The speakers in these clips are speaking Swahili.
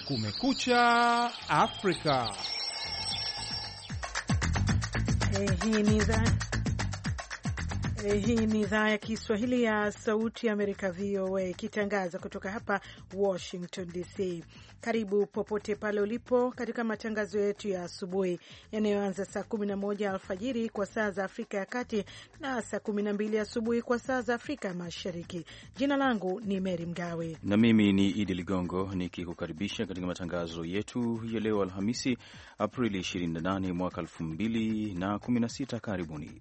Kumekucha Afrika. Hii ni idhaa ya Kiswahili ya Sauti ya Amerika, VOA, ikitangaza kutoka hapa Washington DC. Karibu popote pale ulipo katika matangazo yetu ya asubuhi yanayoanza saa 11 alfajiri kwa saa za Afrika ya Kati na saa 12 asubuhi kwa saa za Afrika Mashariki. Jina langu ni Mary Mgawe na mimi ni Idi Ligongo nikikukaribisha katika matangazo yetu ya leo Alhamisi, Aprili 28 mwaka 2016. Karibuni.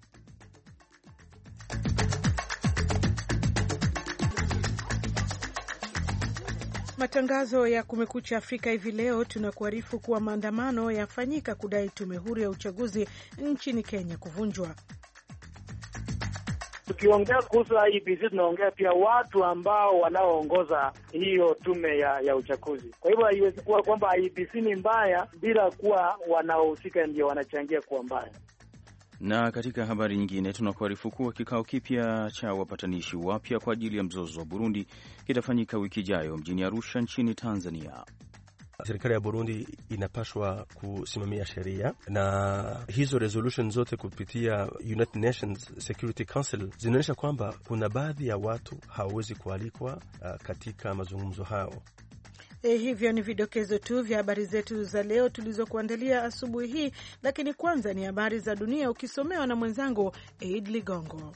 Matangazo ya Kumekucha Afrika hivi leo tunakuarifu kuwa maandamano yafanyika kudai tume huru ya uchaguzi nchini Kenya kuvunjwa. Tukiongea kuhusu IEBC tunaongea pia watu ambao wanaoongoza hiyo tume ya uchaguzi. Kwa hivyo haiwezi kuwa kwamba IEBC ni mbaya bila kuwa wanaohusika ndio wanachangia kuwa mbaya. Na katika habari nyingine tunakuarifu kuwa kikao kipya cha wapatanishi wapya kwa ajili ya mzozo wa Burundi kitafanyika wiki ijayo mjini Arusha nchini Tanzania. Serikali ya Burundi inapaswa kusimamia sheria na hizo resolution zote kupitia United Nations Security Council zinaonyesha kwamba kuna baadhi ya watu hawawezi kualikwa katika mazungumzo hao. Hivyo ni vidokezo tu vya habari zetu za leo tulizokuandalia asubuhi hii, lakini kwanza ni habari za dunia ukisomewa na mwenzangu Eid Ligongo.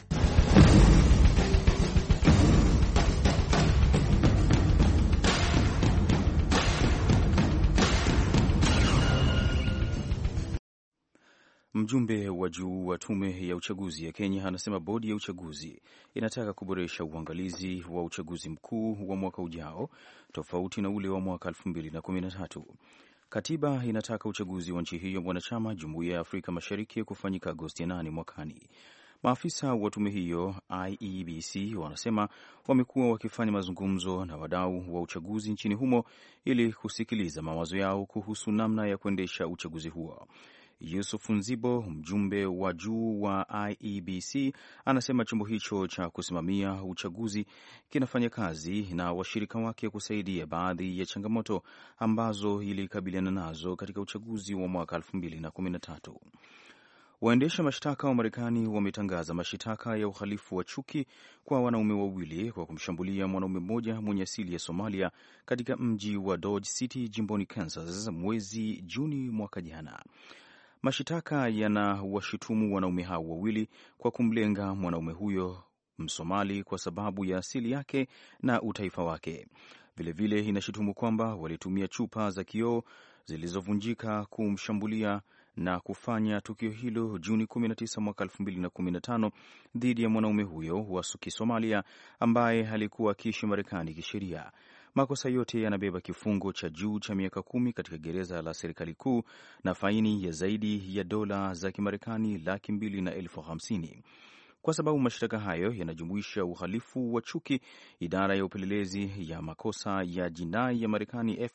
Mjumbe wa juu wa tume ya uchaguzi ya Kenya anasema bodi ya uchaguzi inataka kuboresha uangalizi wa uchaguzi mkuu wa mwaka ujao tofauti na ule wa mwaka 2013. Katiba inataka uchaguzi wa nchi hiyo mwanachama Jumuiya ya Afrika Mashariki kufanyika Agosti 8 mwakani. Maafisa wa tume hiyo IEBC wanasema wamekuwa wakifanya mazungumzo na wadau wa uchaguzi nchini humo ili kusikiliza mawazo yao kuhusu namna ya kuendesha uchaguzi huo. Yusuf Nzibo, mjumbe wa juu wa IEBC, anasema chombo hicho cha kusimamia uchaguzi kinafanya kazi na washirika wake kusaidia baadhi ya changamoto ambazo ilikabiliana nazo katika uchaguzi wa mwaka 2013. Waendesha mashtaka wa Marekani wametangaza mashitaka ya uhalifu wa chuki kwa wanaume wawili kwa kumshambulia mwanaume mmoja mwenye asili ya Somalia katika mji wa Dodge City, jimboni Kansas, mwezi Juni mwaka jana. Mashitaka yanawashutumu wanaume hao wawili kwa kumlenga mwanaume huyo Msomali kwa sababu ya asili yake na utaifa wake. Vilevile inashutumu kwamba walitumia chupa za kioo zilizovunjika kumshambulia na kufanya tukio hilo Juni 19 mwaka 2015 dhidi ya mwanaume huyo wa Kisomalia ambaye alikuwa akiishi Marekani kisheria. Makosa yote yanabeba kifungo cha juu cha miaka 10 katika gereza la serikali kuu na faini ya zaidi ya dola za Kimarekani 250,000. Kwa sababu mashtaka hayo yanajumuisha uhalifu wa chuki, idara ya upelelezi ya makosa ya jinai ya Marekani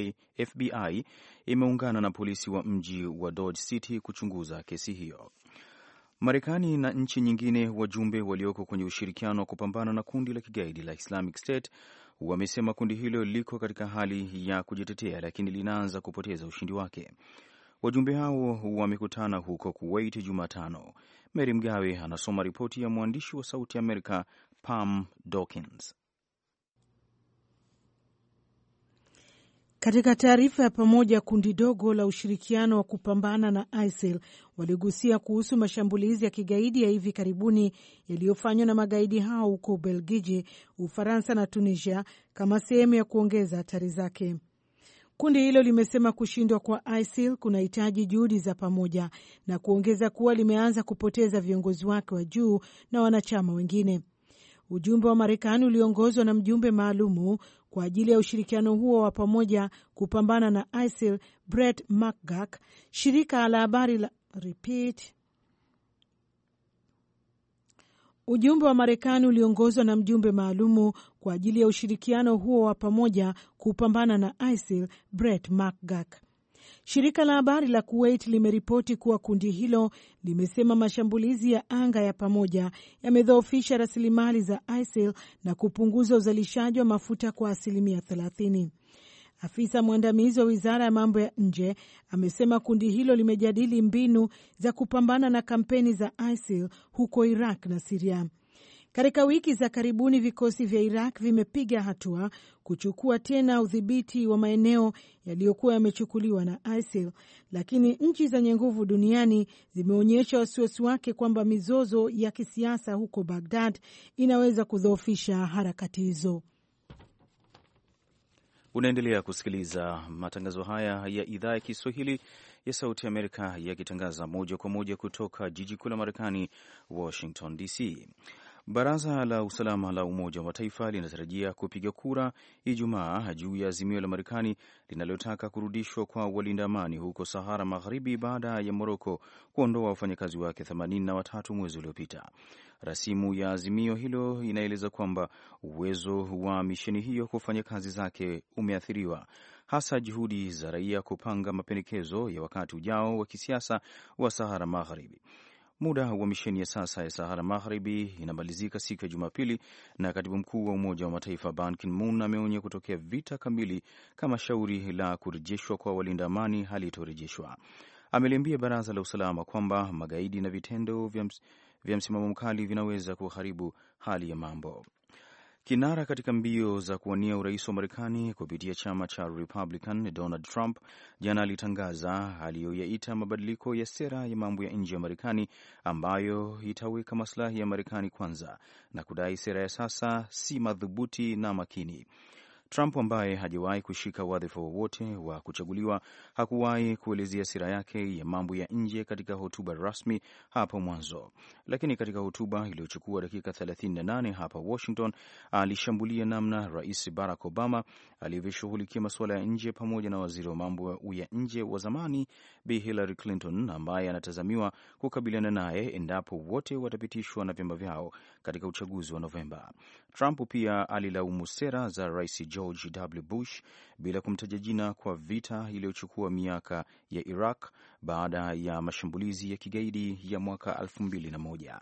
FBI imeungana na polisi wa mji wa Dodge City kuchunguza kesi hiyo. Marekani na nchi nyingine, wajumbe walioko kwenye ushirikiano wa kupambana na kundi la kigaidi la Islamic State, wamesema kundi hilo liko katika hali ya kujitetea lakini linaanza kupoteza ushindi wake. Wajumbe hao wamekutana huko Kuwait Jumatano. Mary Mgawe anasoma ripoti ya mwandishi wa Sauti Amerika Pam Dawkins. Katika taarifa ya pamoja, kundi dogo la ushirikiano wa kupambana na ISIL waligusia kuhusu mashambulizi ya kigaidi ya hivi karibuni yaliyofanywa na magaidi hao huko Ubelgiji, Ufaransa na Tunisia kama sehemu ya kuongeza hatari zake. Kundi hilo limesema kushindwa kwa ISIL kunahitaji juhudi za pamoja na kuongeza kuwa limeanza kupoteza viongozi wake wa juu na wanachama wengine. Ujumbe wa Marekani uliongozwa na mjumbe maalumu kwa ajili ya ushirikiano huo wa pamoja kupambana na ISIL, Brett McGurk, shirika la habari la Ujumbe wa Marekani uliongozwa na mjumbe maalumu kwa ajili ya ushirikiano huo wa pamoja kupambana na ISIL, Brett McGurk. Shirika la habari la Kuwait limeripoti kuwa kundi hilo limesema mashambulizi ya anga ya pamoja yamedhoofisha rasilimali za ISIL na kupunguza uzalishaji wa mafuta kwa 30%. Afisa mwandamizi wa wizara ya mambo ya nje amesema kundi hilo limejadili mbinu za kupambana na kampeni za ISIL huko Iraq na Siria. Katika wiki za karibuni, vikosi vya Iraq vimepiga hatua kuchukua tena udhibiti wa maeneo yaliyokuwa yamechukuliwa na ISIL, lakini nchi zenye nguvu duniani zimeonyesha wasiwasi wake kwamba mizozo ya kisiasa huko Baghdad inaweza kudhoofisha harakati hizo. Unaendelea kusikiliza matangazo haya ya idhaa ya Kiswahili ya Sauti ya Amerika yakitangaza moja kwa moja kutoka jiji kuu la Marekani, Washington DC. Baraza la Usalama la Umoja wa Mataifa linatarajia kupiga kura Ijumaa juu ya azimio la Marekani linalotaka kurudishwa kwa walinda amani huko Sahara Magharibi baada ya Moroko kuondoa wafanyakazi wake 83 mwezi uliopita. Rasimu ya azimio hilo inaeleza kwamba uwezo wa misheni hiyo kufanya kazi zake umeathiriwa, hasa juhudi za raia kupanga mapendekezo ya wakati ujao wa kisiasa wa Sahara Magharibi. Muda wa misheni ya sasa ya Sahara Magharibi inamalizika siku ya Jumapili, na katibu mkuu wa Umoja wa Mataifa Ban Ki-moon ameonya kutokea vita kamili kama shauri la kurejeshwa kwa walinda amani halitorejeshwa. Ameliambia Baraza la Usalama kwamba magaidi na vitendo vya msimamo mkali vinaweza kuharibu hali ya mambo. Kinara katika mbio za kuwania urais wa Marekani kupitia chama cha Republican, Donald Trump jana alitangaza aliyoyaita mabadiliko ya sera ya mambo ya nje ya Marekani ambayo itaweka maslahi ya Marekani kwanza na kudai sera ya sasa si madhubuti na makini. Trump ambaye hajawahi kushika wadhifa wowote wa kuchaguliwa hakuwahi kuelezea sera yake ya mambo ya nje katika hotuba rasmi hapo mwanzo, lakini katika hotuba iliyochukua dakika 38 hapa Washington alishambulia namna Rais Barack Obama alivyoshughulikia masuala ya nje pamoja na waziri wa mambo ya nje wa zamani Bi Hillary Clinton ambaye anatazamiwa kukabiliana naye endapo wote watapitishwa na vyama vyao katika uchaguzi wa Novemba. Trump pia alilaumu sera za Rais George W. Bush bila kumtaja jina kwa vita iliyochukua miaka ya Iraq baada ya mashambulizi ya kigaidi ya mwaka 2001.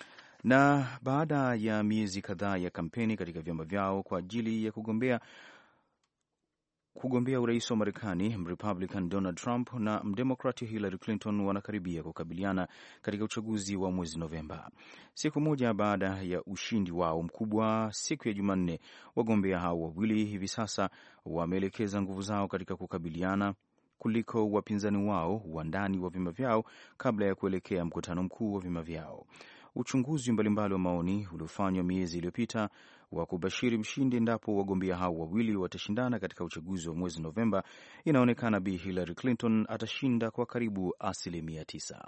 Na baada ya miezi kadhaa ya kampeni katika vyama vyao kwa ajili ya kugombea urais wa Marekani, Republican Donald Trump na Mdemokrati Hillary Clinton wanakaribia kukabiliana katika uchaguzi wa mwezi Novemba. Siku moja baada ya ushindi wao mkubwa siku ya Jumanne, wagombea hao wawili hivi sasa wameelekeza nguvu zao katika kukabiliana kuliko wapinzani wao wa ndani wa vyama vyao kabla ya kuelekea mkutano mkuu wa vyama vyao. Uchunguzi mbalimbali wa maoni uliofanywa miezi iliyopita wa kubashiri mshindi endapo wagombea hao wawili watashindana katika uchaguzi wa mwezi Novemba inaonekana Bi Hillary Clinton atashinda kwa karibu 9%.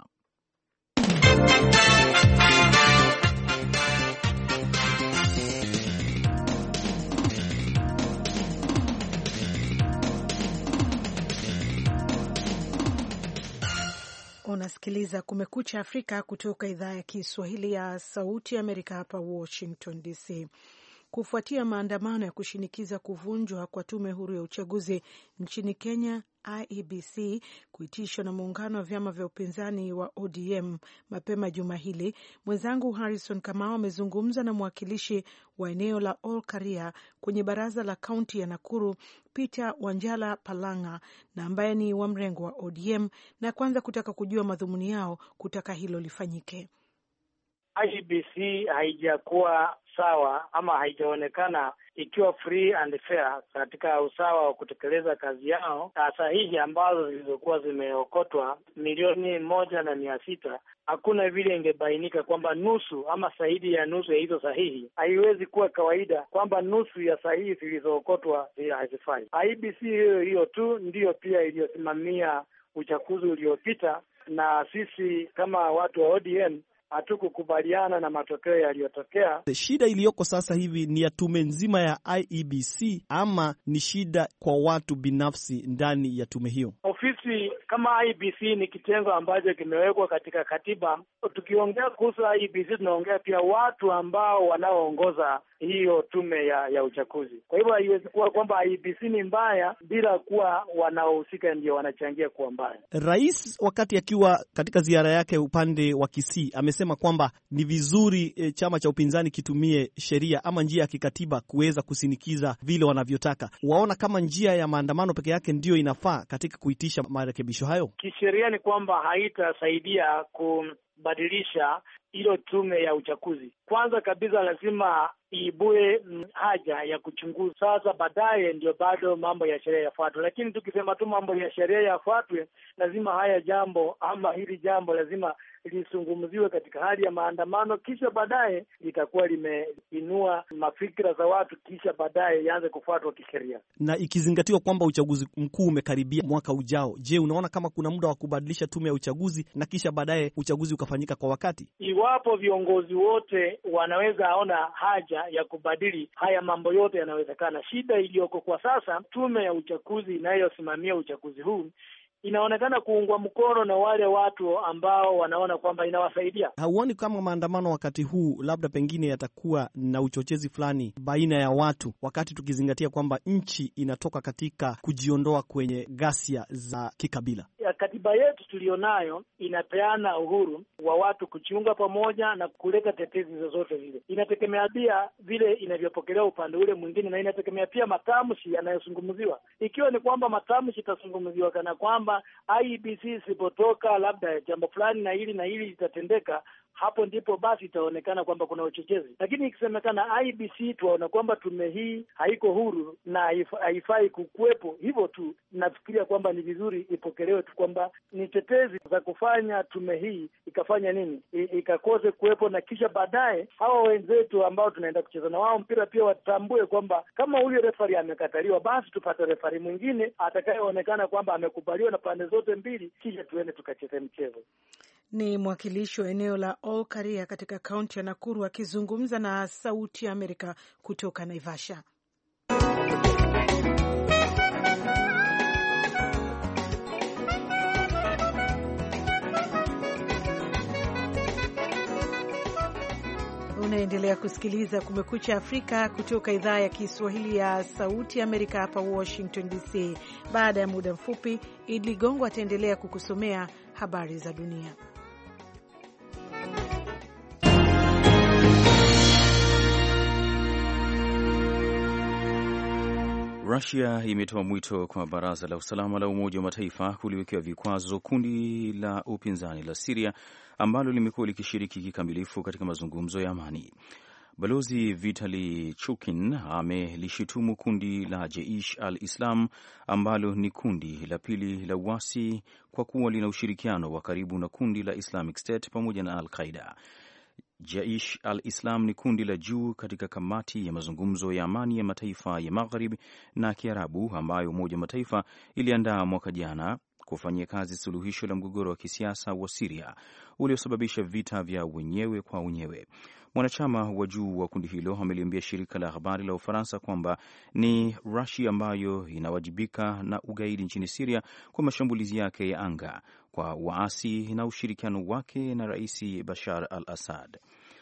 Unasikiliza Kumekucha Afrika kutoka idhaa ya Kiswahili ya Sauti ya Amerika hapa Washington DC. Kufuatia maandamano ya kushinikiza kuvunjwa kwa tume huru ya uchaguzi nchini Kenya, IEBC, kuitishwa na muungano wa vyama vya upinzani wa ODM mapema juma hili, mwenzangu Harrison Kamau amezungumza na mwakilishi wa eneo la Olkaria kwenye baraza la kaunti ya Nakuru, Peter Wanjala Palanga, na ambaye ni wa mrengo wa ODM, na kwanza kutaka kujua madhumuni yao kutaka hilo lifanyike. IEBC haijakuwa sawa ama haijaonekana ikiwa free and fair katika usawa wa kutekeleza kazi yao. Sahihi ambazo zilizokuwa zimeokotwa 1,600,000, hakuna vile ingebainika kwamba nusu ama zaidi ya nusu ya hizo sahihi. Haiwezi kuwa kawaida kwamba nusu ya sahihi zilizookotwa hazifai. IEBC hiyo tu ndiyo pia iliyosimamia uchaguzi uliopita, na sisi kama watu wa ODM hatukukubaliana na matokeo yaliyotokea. Shida iliyoko sasa hivi ni ya tume nzima ya IEBC ama ni shida kwa watu binafsi ndani ya tume hiyo? Ofisi kama IEBC ni kitengo ambacho kimewekwa katika katiba. Tukiongea kuhusu IEBC tunaongea pia watu ambao wanaoongoza hiyo tume ya uchaguzi. Kwa hivyo haiwezi kuwa kwamba IEBC ni mbaya bila kuwa wanaohusika ndio wanachangia kuwa mbaya. Rais wakati akiwa katika ziara yake upande wa Kisii amesema wamesema kwamba ni vizuri chama cha upinzani kitumie sheria ama njia ya kikatiba kuweza kusinikiza vile wanavyotaka. Waona kama njia ya maandamano peke yake ndio inafaa katika kuitisha marekebisho hayo? Kisheria ni kwamba haitasaidia kubadilisha hilo tume ya uchaguzi. Kwanza kabisa lazima iibue haja ya kuchunguza. Sasa baadaye ndio bado mambo ya sheria yafuatwe, lakini tukisema tu mambo ya sheria yafuatwe, lazima haya jambo ama hili jambo lazima lisungumziwe katika hali ya maandamano, kisha baadaye litakuwa limeinua mafikira za watu, kisha baadaye ianze kufuatwa kisheria. Na ikizingatiwa kwamba uchaguzi mkuu umekaribia mwaka ujao, je, unaona kama kuna muda wa kubadilisha tume ya uchaguzi na kisha baadaye uchaguzi ukafanyika kwa wakati? Iwapo viongozi wote wanaweza ona haja ya kubadili, haya mambo yote yanawezekana. Shida iliyoko kwa sasa, tume ya uchaguzi inayosimamia uchaguzi huu inaonekana kuungwa mkono na wale watu ambao wanaona kwamba inawasaidia. Hauoni kama maandamano wakati huu labda pengine yatakuwa na uchochezi fulani baina ya watu, wakati tukizingatia kwamba nchi inatoka katika kujiondoa kwenye ghasia za kikabila? Katiba yetu tulionayo inapeana uhuru wa watu kujiunga pamoja na kuleta tetezi zozote zile. Inategemea pia vile inavyopokelewa upande ule mwingine, na inategemea pia matamshi yanayozungumziwa. Ikiwa ni kwamba matamshi itazungumziwa kana kwamba IEBC isipotoka labda jambo fulani na hili litatendeka, hapo ndipo basi itaonekana kwamba kuna uchochezi. Lakini ikisemekana IEBC tuwaona kwamba tume hii haiko huru na haifai kukuwepo, hivyo tu nafikiria kwamba ni vizuri ipokelewe tu kwamba ni tetezi za kufanya tume hii ikafanya nini, ikakose kuwepo, na kisha baadaye hawa wenzetu ambao tunaenda kucheza na wao mpira pia watambue kwamba kama huyo refari amekataliwa, basi tupate refari mwingine atakayeonekana kwamba amekubaliwa na pande zote mbili, kisha tuende tukacheze mchezo. Ni mwakilishi wa eneo la Olkaria katika kaunti ya Nakuru akizungumza na Sauti ya Amerika kutoka Naivasha. Unaendelea kusikiliza Kumekucha Afrika kutoka idhaa ya Kiswahili ya Sauti Amerika hapa Washington DC. Baada ya muda mfupi, Idli Gongo ataendelea kukusomea habari za dunia. Russia imetoa mwito kwa Baraza la Usalama la Umoja wa Mataifa kuliwekea vikwazo kundi la upinzani la Syria ambalo limekuwa likishiriki kikamilifu katika mazungumzo ya amani. Balozi Vitali Chukin amelishutumu kundi la Jaish al-Islam ambalo ni kundi la pili la uasi kwa kuwa lina ushirikiano wa karibu na kundi la Islamic State pamoja na Al-Qaeda. Jaish al-Islam ni kundi la juu katika kamati ya mazungumzo ya amani ya mataifa ya Magharibi na Kiarabu ambayo Umoja wa Mataifa iliandaa mwaka jana kufanyia kazi suluhisho la mgogoro wa kisiasa wa Syria uliosababisha vita vya wenyewe kwa wenyewe. Mwanachama wa juu wa kundi hilo ameliambia shirika la habari la Ufaransa kwamba ni Russia ambayo inawajibika na ugaidi nchini Syria kwa mashambulizi yake ya anga kwa waasi na ushirikiano wake na Rais Bashar al-Assad.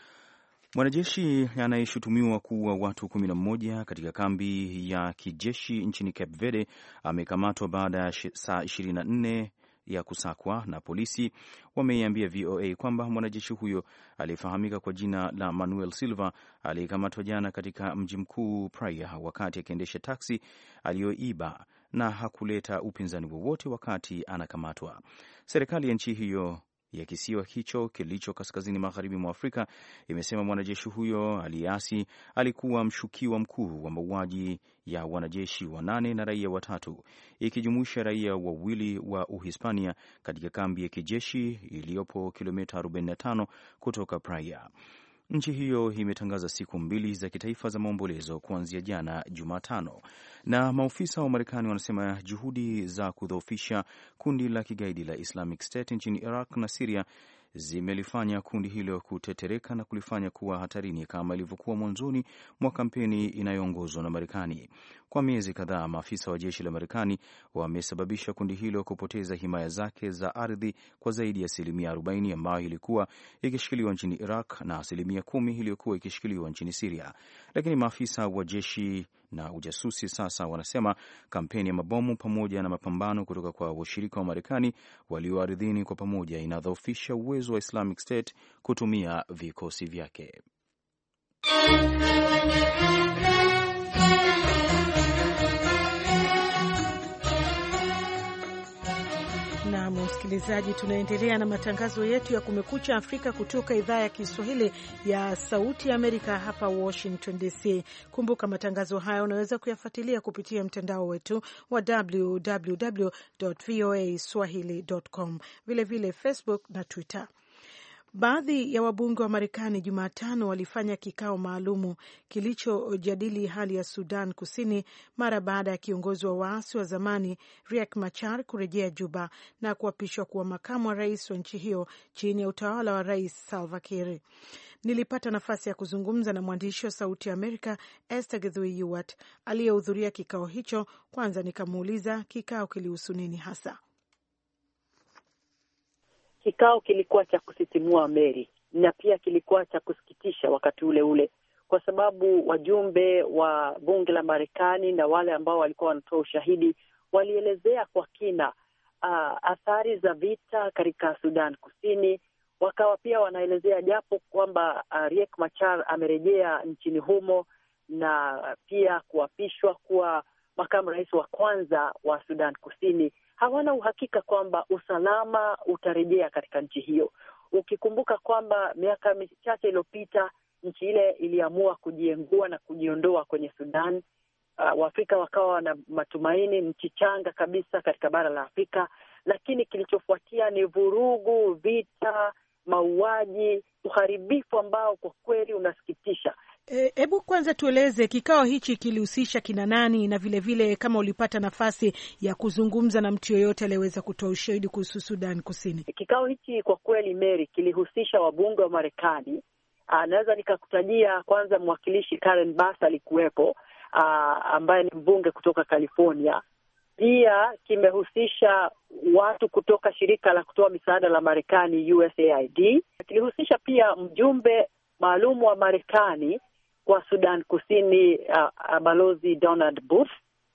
Mwanajeshi anayeshutumiwa kuua watu 11 katika kambi ya kijeshi nchini Cape Verde amekamatwa baada ya saa 24 ya kusakwa, na polisi wameiambia VOA kwamba mwanajeshi huyo aliyefahamika kwa jina la Manuel Silva aliyekamatwa jana katika mji mkuu Praia wakati akiendesha taksi aliyoiba na hakuleta upinzani wowote wakati anakamatwa. Serikali ya nchi hiyo ya kisiwa hicho kilicho kaskazini magharibi mwa Afrika imesema mwanajeshi huyo aliyeasi alikuwa mshukiwa mkuu wa mauaji ya wanajeshi 8 na raia 3, ikijumuisha raia 2 wa Uhispania katika kambi ya kijeshi iliyopo kilomita 45 kutoka Praia. Nchi hiyo imetangaza siku 2 za kitaifa za maombolezo kuanzia jana Jumatano, na maofisa wa Marekani wanasema juhudi za kudhoofisha kundi la kigaidi la Islamic State nchini Iraq na Syria zimelifanya kundi hilo kutetereka na kulifanya kuwa hatarini kama ilivyokuwa mwanzoni mwa kampeni inayoongozwa na Marekani. Kwa miezi kadhaa, maafisa wa jeshi la Marekani wamesababisha kundi hilo kupoteza himaya zake za ardhi kwa zaidi ya 40% ambayo ilikuwa ikishikiliwa nchini Iraq na 10% iliyokuwa ikishikiliwa nchini Syria. Lakini maafisa wa jeshi na ujasusi. Sasa wanasema kampeni ya mabomu pamoja na mapambano kutoka kwa washirika wa Marekani walio ardhini kwa pamoja inadhoofisha uwezo wa Islamic State kutumia vikosi vyake. Na msikilizaji, tunaendelea na matangazo yetu ya Kumekucha Afrika kutoka idhaa ya Kiswahili ya Sauti ya Amerika hapa Washington DC. Kumbuka matangazo haya unaweza kuyafuatilia kupitia mtandao wetu wa www.voaswahili.com, vilevile Facebook na Twitter. Baadhi ya wabunge wa Marekani Jumatano walifanya kikao maalumu kilichojadili hali ya Sudan Kusini mara baada ya kiongozi wa waasi wa zamani Riek Machar kurejea Juba na kuapishwa kuwa makamu wa rais wa nchi hiyo chini ya utawala wa Rais Salva Kiir. Nilipata nafasi ya kuzungumza na mwandishi wa Sauti ya Amerika Esther Githui Yuwat aliyehudhuria kikao hicho. Kwanza nikamuuliza kikao kilihusu nini hasa. Kikao kilikuwa cha kusisimua Mary, na pia kilikuwa cha kusikitisha wakati ule ule, kwa sababu wajumbe wa bunge la Marekani na wale ambao walikuwa wanatoa ushahidi walielezea kwa kina athari za vita katika Sudan Kusini. Wakawa pia wanaelezea japo kwamba Riek Machar amerejea nchini humo na pia kuapishwa kuwa makamu rais wa kwanza wa Sudan Kusini, hawana uhakika kwamba usalama utarejea katika nchi hiyo. Ukikumbuka kwamba miaka michache iliyopita nchi ile iliamua kujiengua na kujiondoa kwenye Sudan. Waafrika wakawa na matumaini, nchi changa kabisa katika bara la Afrika, lakini kilichofuatia ni vurugu, vita, mauaji, uharibifu ambao kwa kweli unasikitisha. Hebu kwanza tueleze kikao hichi kilihusisha kina nani, na vile kama ulipata nafasi ya kuzungumza na mtu yoyote aliyeweza kutoa ushahidi kuhusu Sudan Kusini. Kikao hichi kwa kweli Mary kilihusisha wabunge wa Marekani. Naweza nikakutajia kwanza mwakilishi Karen Bass alikuwepo, ambaye ni mbunge kutoka California. Pia kimehusisha watu kutoka shirika la kutoa misaada la Marekani USAID. Kilihusisha pia mjumbe maalum wa Marekani kwa Sudan Kusini, Balozi Donald Booth,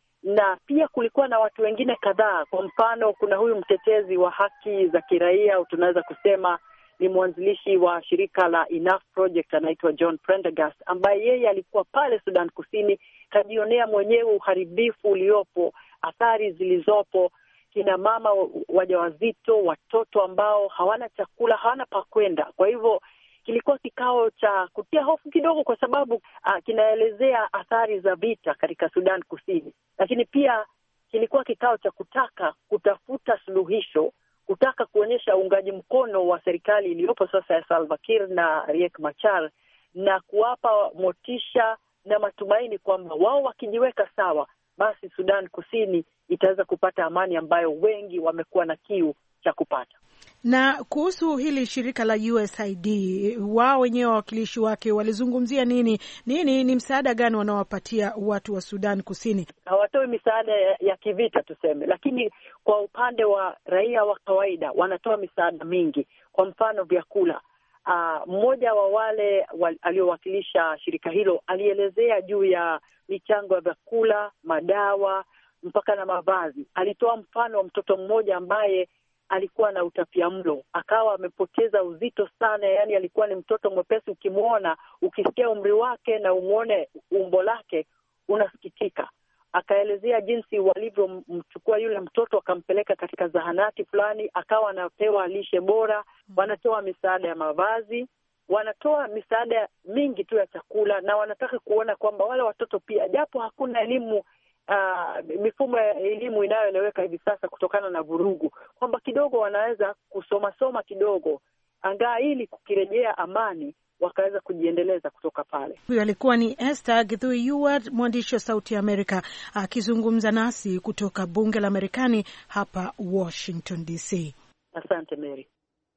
na pia kulikuwa na watu wengine kadhaa. Kwa mfano, kuna huyu mtetezi wa haki za kiraia, tunaweza kusema ni mwanzilishi wa shirika la Enough Project, anaitwa John Prendergast, ambaye yeye alikuwa pale Sudan Kusini, kajionea mwenyewe uharibifu uliopo, athari zilizopo, kina mama wajawazito, watoto ambao hawana chakula, hawana pa kwenda. Kwa hivyo kilikuwa kikao cha kutia hofu kidogo, kwa sababu kinaelezea athari za vita katika Sudan Kusini, lakini pia kilikuwa kikao cha kutaka kutafuta suluhisho, kutaka kuonyesha uungaji mkono wa serikali iliyopo sasa ya Salva Kiir na Riek Machar, na kuwapa motisha na matumaini kwamba wao wakijiweka sawa, basi Sudan Kusini itaweza kupata amani ambayo wengi wamekuwa na kiu cha kupata. Na kuhusu hili shirika la USAID, wao wenyewe wawakilishi wake walizungumzia nini? Ni msaada gani wanaowapatia watu wa Sudan Kusini? Hawatoi misaada ya kivita tuseme, lakini kwa upande wa raia wa kawaida wanatoa misaada mingi. Kwa mfano vyakula. Mmoja wa wale aliowakilisha shirika hilo alielezea juu ya michango ya vyakula, madawa, mpaka na mavazi. Alitoa mfano wa mtoto mmoja ambaye alikuwa na utapiamlo, akawa amepoteza uzito sana, yani alikuwa ni mtoto mwepesi, ukimwona, ukisikia umri wake na umuone umbo lake unasikitika. Akaelezea jinsi walivyomchukua yule mtoto akampeleka katika zahanati fulani, akawa anapewa lishe bora, wanatoa misaada ya mavazi, wanatoa misaada mingi tu ya chakula, na wanataka kuona kwamba wale watoto pia, japo hakuna elimu, mifumo ya elimu inayoeleweka hivi sasa kutokana na vurugu, kwamba kidogo wanaweza kusoma kidogo, angaa ili kukirejea amani wakaweza kujiendeleza kutoka pale. Huyo alikuwa ni Esther Githui Yuwat, mwandishi wa Sauti ya Amerika, akizungumza nasi kutoka bunge la Marekani hapa Washington DC. Asante Mary.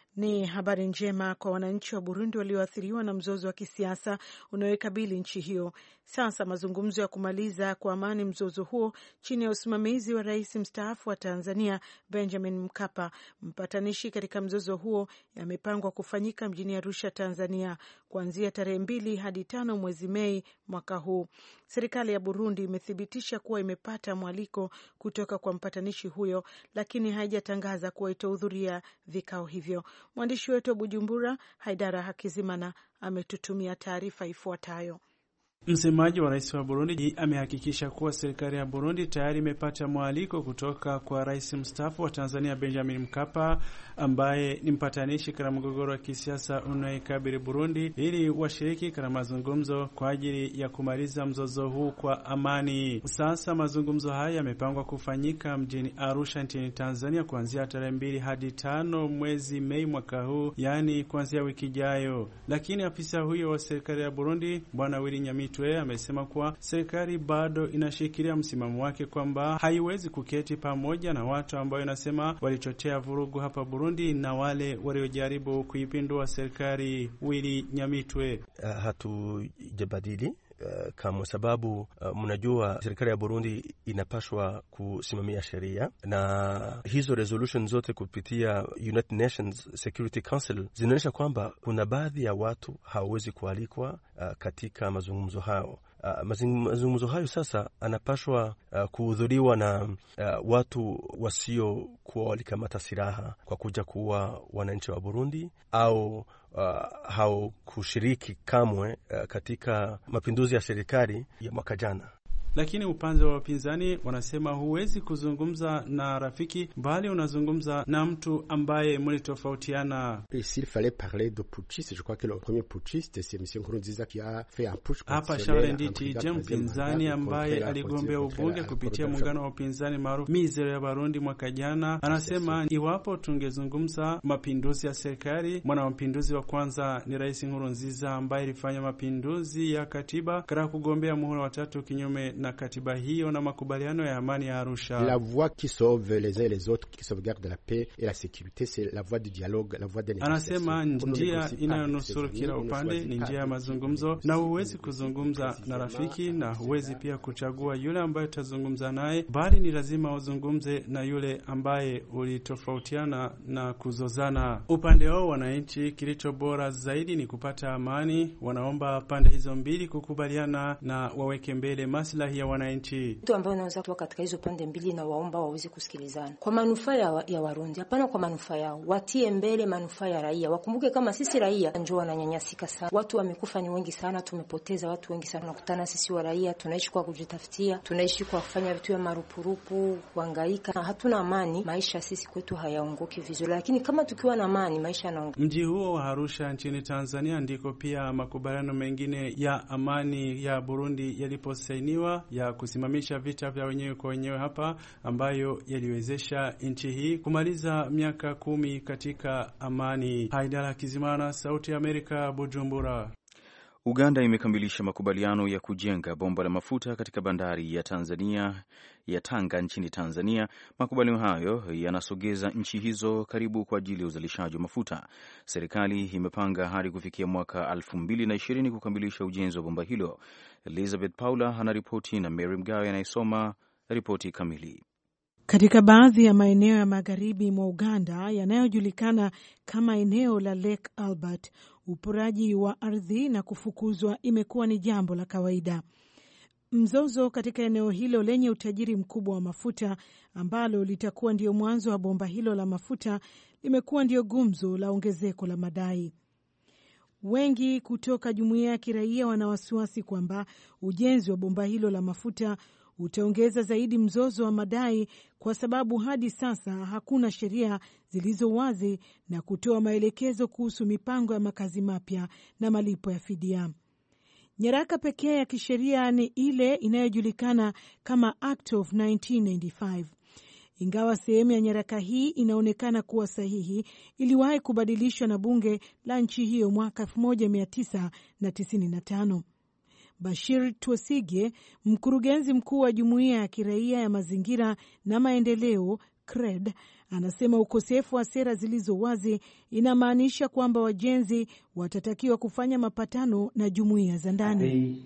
Ni habari njema kwa wananchi wa Burundi walioathiriwa na mzozo wa kisiasa unaoikabili nchi hiyo. Sasa mazungumzo ya kumaliza kwa amani mzozo huo chini ya usimamizi wa rais mstaafu wa Tanzania Benjamin Mkapa, mpatanishi katika mzozo huo, yamepangwa kufanyika mjini Arusha, Tanzania, kuanzia tarehe 2 hadi 5 mwezi Mei mwaka huu. Serikali ya Burundi imethibitisha kuwa imepata mwaliko kutoka kwa mpatanishi huyo, lakini haijatangaza kuwa itahudhuria vikao hivyo. Mwandishi wetu wa Bujumbura, Haidara Hakizimana, ametutumia taarifa ifuatayo. Msemaji wa rais wa Burundi amehakikisha kuwa serikali ya Burundi tayari imepata mwaliko kutoka kwa rais mstaafu wa Tanzania Benjamin Mkapa, ambaye ni mpatanishi katika mgogoro wa kisiasa unaoikabili Burundi, ili washiriki katika mazungumzo kwa ajili ya kumaliza mzozo huu kwa amani. Sasa mazungumzo haya yamepangwa kufanyika mjini Arusha nchini Tanzania kuanzia tarehe 2 hadi 5 mwezi Mei mwaka huu, yani kuanzia wiki ijayo. Lakini afisa huyo wa serikali ya Burundi, Bwana Willy Nyamitwe, amesema kuwa serikali bado inashikilia msimamo wake kwamba haiwezi kuketi pamoja na watu ambao inasema walichochea vurugu hapa Burundi na wale waliojaribu kuipindua serikali. Willy Nyamitwe: hatujabadili kama sababu mnajua serikali ya Burundi inapashwa kusimamia sheria, na hizo resolution zote kupitia United Nations Security Council zinaonyesha kwamba kuna baadhi ya watu hawawezi kualikwa katika mazungumzo hayo. Mazungumzo hayo sasa anapashwa kuhudhuriwa na watu wasio kuwa walikamata silaha kwa kuja kuwa wananchi wa Burundi au hao kushiriki kamwe katika mapinduzi ya serikali ya mwaka jana. Lakini upande wa wapinzani wanasema huwezi kuzungumza na rafiki, bali unazungumza na mtu ambaye mlitofautiana. S'il fallait parler de putschiste, je crois que le premier putschiste c'est monsieur Nkurunziza qui a fait un putsch. Hapa Charles Nditije, mpinzani ambaye aligombea ubunge kupitia muungano wa upinzani maarufu Mizero ya Barundi mwaka jana, anasema iwapo tungezungumza mapinduzi ya serikali, mwana wa mapinduzi wa kwanza ni Rais Nkurunziza ambaye alifanya mapinduzi ya katiba katika kugombea muhula wa 3 kinyume na katiba hiyo na makubaliano ya amani ya Arusha. La voie qui sauve les uns les autres, qui sauvegarde la paix et la sécurité, c'est la voie du dialogue, la voie de négociation. Anasema njia inayonusuru kila upande ni njia ya mazungumzo, na huwezi kuzungumza na rafiki na huwezi pia kuchagua yule ambaye utazungumza naye, bali ni lazima uzungumze na yule ambaye ulitofautiana na kuzozana. Upande wao wananchi, kilicho bora zaidi ni kupata amani. Wanaomba pande hizo mbili kukubaliana na waweke mbele maslahi ya wananchi. Mtu ambaye anaweza kuwa katika hizo pande mbili na waomba waweze kusikilizana kwa manufaa ya Warundi, hapana kwa manufaa yao. Watie mbele manufaa ya raia. Wakumbuke kama sisi raia ndio wananyanyasika sana. Watu wamekufa ni wengi sana, tumepoteza watu wengi sana. Nakutana sisi wa raia tunaishi kwa kujitafutia, tunaishi kwa kufanya vitu ya marupurupu, kuhangaika. Hatuna amani, maisha sisi kwetu hayaongoki vizuri. Lakini kama tukiwa na amani, maisha yanaongoka. Mji huo wa Arusha nchini Tanzania ndiko pia makubaliano mengine ya amani ya Burundi yaliposainiwa, ya kusimamisha vita vya wenyewe kwa wenyewe hapa, ambayo yaliwezesha nchi hii kumaliza miaka 10 katika amani. Haidara Kizimana, Sauti ya Amerika, Bujumbura. Uganda imekamilisha makubaliano ya kujenga bomba la mafuta katika bandari ya Tanzania ya Tanga nchini Tanzania. Makubaliano hayo yanasogeza nchi hizo karibu kwa ajili ya uzalishaji wa mafuta. Serikali imepanga hadi kufikia mwaka 2020 kukamilisha ujenzi wa bomba hilo. Elizabeth Paula anaripoti na Mary Mgawe anayesoma ripoti kamili. Katika baadhi ya maeneo ya magharibi mwa Uganda yanayojulikana kama eneo la Lake Albert, uporaji wa ardhi na kufukuzwa imekuwa ni jambo la kawaida. Mzozo katika eneo hilo lenye utajiri mkubwa wa mafuta, ambalo litakuwa ndio mwanzo wa bomba hilo la mafuta, limekuwa ndio gumzo la ongezeko la madai. Wengi kutoka jumuiya ya kiraia wana wasiwasi kwamba ujenzi wa bomba hilo la mafuta utaongeza zaidi mzozo wa madai, kwa sababu hadi sasa hakuna sheria zilizo wazi na kutoa maelekezo kuhusu mipango ya makazi mapya na malipo ya fidia. Nyaraka pekee ya kisheria ni ile inayojulikana kama Act of 1995. Ingawa sehemu ya nyaraka hii inaonekana kuwa sahihi, iliwahi kubadilishwa na bunge la nchi hiyo mwaka 1995. Bashir Twesige, mkurugenzi mkuu wa jumuiya ya kiraia ya mazingira na maendeleo CRED, Anasema ukosefu wa sera zilizo wazi inamaanisha kwamba wajenzi watatakiwa kufanya mapatano na jumuiya za ndani.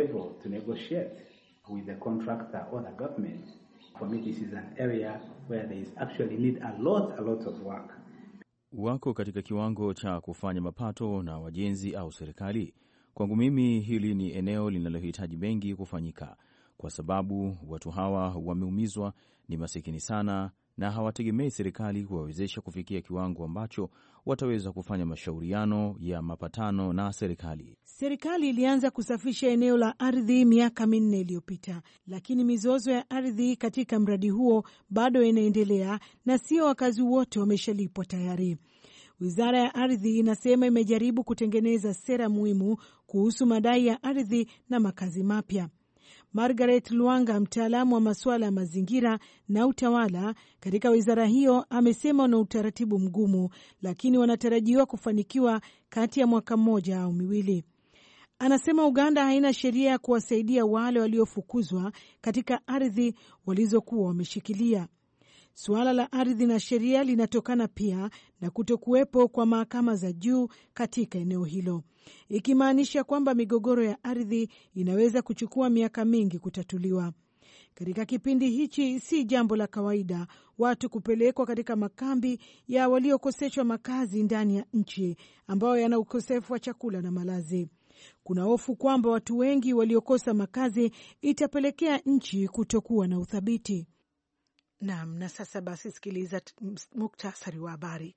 Wako katika kiwango cha kufanya mapato na wajenzi au serikali? Kwangu mimi hili ni eneo linalohitaji mengi kufanyika, kwa sababu watu hawa wameumizwa, ni masikini sana na hawategemei serikali kuwawezesha kufikia kiwango ambacho wataweza kufanya mashauriano ya mapatano na serikali. Serikali ilianza kusafisha eneo la ardhi miaka 4 iliyopita, lakini mizozo ya ardhi katika mradi huo bado inaendelea na sio wakazi wote wameshalipwa tayari. Wizara ya ardhi inasema imejaribu kutengeneza sera muhimu kuhusu madai ya ardhi na makazi mapya. Margaret Luanga, mtaalamu wa masuala ya mazingira na utawala katika wizara hiyo, amesema wana utaratibu mgumu, lakini wanatarajiwa kufanikiwa kati ya mwaka 1 au 2. Anasema Uganda haina sheria ya kuwasaidia wale waliofukuzwa katika ardhi walizokuwa wameshikilia. Suala la ardhi na sheria linatokana pia na kutokuwepo kwa mahakama za juu katika eneo hilo, ikimaanisha kwamba migogoro ya ardhi inaweza kuchukua miaka mingi kutatuliwa. Katika kipindi hichi si jambo la kawaida watu kupelekwa katika makambi ya waliokoseshwa makazi ndani ya nchi ambayo yana ukosefu wa chakula na malazi. Kuna hofu kwamba watu wengi waliokosa makazi itapelekea nchi kutokuwa na uthabiti. Naam, na sasa basi sikiliza muktasari wa habari.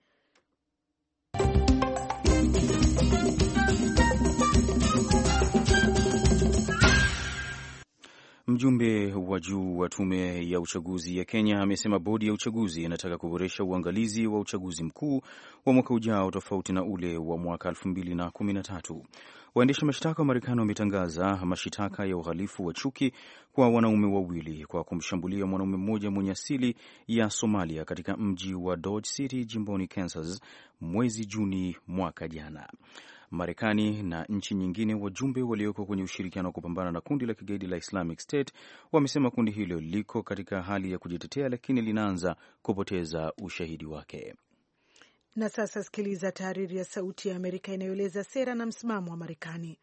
Mjumbe wa juu wa tume ya uchaguzi ya Kenya amesema bodi ya uchaguzi inataka kuboresha uangalizi wa uchaguzi mkuu wa mwaka ujao tofauti na ule wa mwaka 2013. Waendesha mashtaka wa Marekani wametangaza mashitaka ya uhalifu wa chuki kwa wanaume wawili kwa kumshambulia mwanaume mmoja mwenye asili ya Somalia katika mji wa Dodge City, jimboni Kansas, mwezi Juni mwaka jana. Marekani na nchi nyingine, wajumbe walioko kwenye ushirikiano wa kupambana na kundi la kigaidi la Islamic State, wamesema kundi hilo liko katika hali ya kujitetea, lakini linaanza kupoteza ushahidi wake. Na sasa sikiliza tahariri ya Sauti ya Amerika inayoeleza sera na msimamo wa Marekani.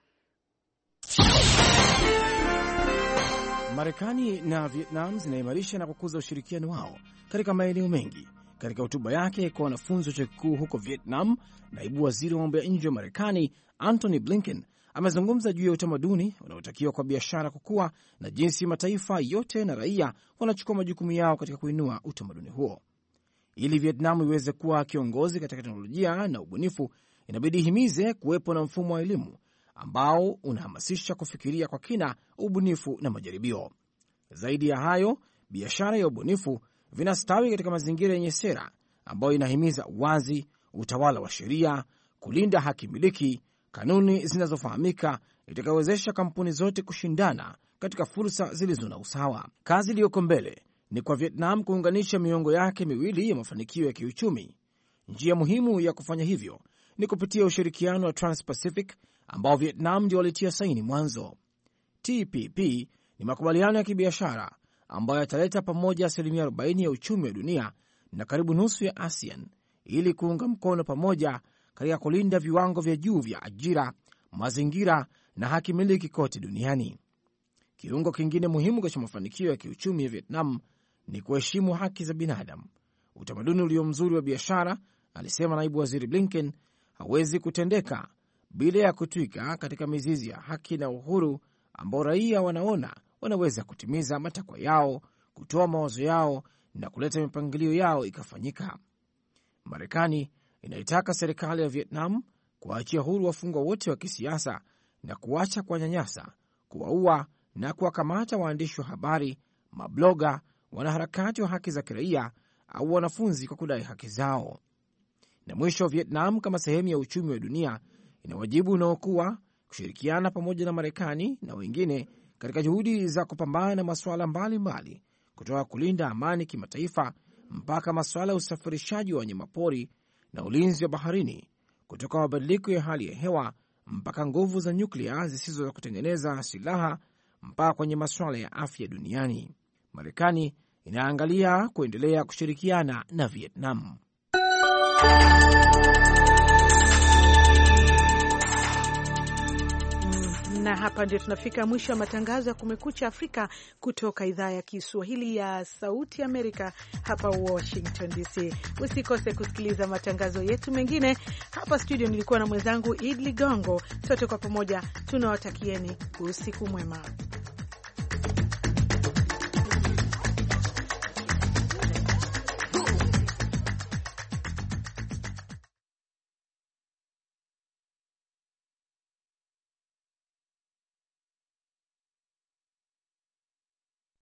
Marekani na Vietnam zinaimarisha na kukuza ushirikiano wao katika maeneo mengi. Katika hotuba yake kwa wanafunzi wa chuo kikuu huko Vietnam, naibu waziri wa mambo ya nje wa Marekani Antony Blinken amezungumza juu ya utamaduni unaotakiwa kwa biashara kukua na jinsi mataifa yote na raia wanachukua majukumu yao katika kuinua utamaduni huo. Ili Vietnam iweze kuwa kiongozi katika teknolojia na ubunifu, inabidi himize kuwepo na mfumo wa elimu ambao unahamasisha kufikiria kwa kina, ubunifu na majaribio. Zaidi ya hayo, biashara ya ubunifu vinastawi katika mazingira yenye sera ambayo inahimiza uwazi, utawala wa sheria, kulinda haki miliki, kanuni zinazofahamika, itakayowezesha kampuni zote kushindana katika fursa zilizo na usawa. Kazi iliyoko mbele ni kwa Vietnam kuunganisha miongo yake miwili ya mafanikio ya kiuchumi. Njia muhimu ya kufanya hivyo ni kupitia ushirikiano wa Trans-Pacific ambao Vietnam ndio walitia saini mwanzo. TPP ni makubaliano ya kibiashara ambayo yataleta pamoja 40% ya uchumi wa dunia na karibu nusu ya ASEAN, ili kuunga mkono pamoja katika kulinda viwango vya juu vya ajira, mazingira na haki miliki kote duniani. Kiungo kingine muhimu cha mafanikio ya kiuchumi ya Vietnam ni kuheshimu haki za binadamu. Utamaduni ulio mzuri wa biashara, alisema naibu waziri Blinken, hawezi kutendeka bila ya kutwika katika mizizi ya haki na uhuru ambao raia wanaona wanaweza kutimiza matakwa yao, kutoa mawazo yao na kuleta mipangilio yao ikafanyika. Marekani inaitaka serikali ya Vietnam kuwaachia huru wafungwa wote wa kisiasa na kuacha kuwanyanyasa, kuwaua na kuwakamata waandishi wa habari, mabloga, wanaharakati wa haki za kiraia au wanafunzi kwa kudai haki zao. Na mwisho, Vietnam kama sehemu ya uchumi wa dunia ina wajibu unaokuwa kushirikiana pamoja na Marekani na wengine katika juhudi za kupambana na masuala mbalimbali, kutoka kulinda amani kimataifa mpaka masuala ya usafirishaji wa wanyamapori na ulinzi wa baharini, kutoka mabadiliko ya hali ya hewa mpaka nguvu za nyuklia zisizo za kutengeneza silaha mpaka kwenye masuala ya afya duniani. Marekani inaangalia kuendelea kushirikiana na Vietnam. Na hapa ndio tunafika mwisho wa matangazo ya Kumekucha Afrika kutoka idhaa ya Kiswahili ya Sauti Amerika hapa Washington DC. Usikose kusikiliza matangazo yetu mengine. Hapa studio nilikuwa na mwenzangu Idli Gongo. Sote kwa pamoja tunawatakieni usiku mwema.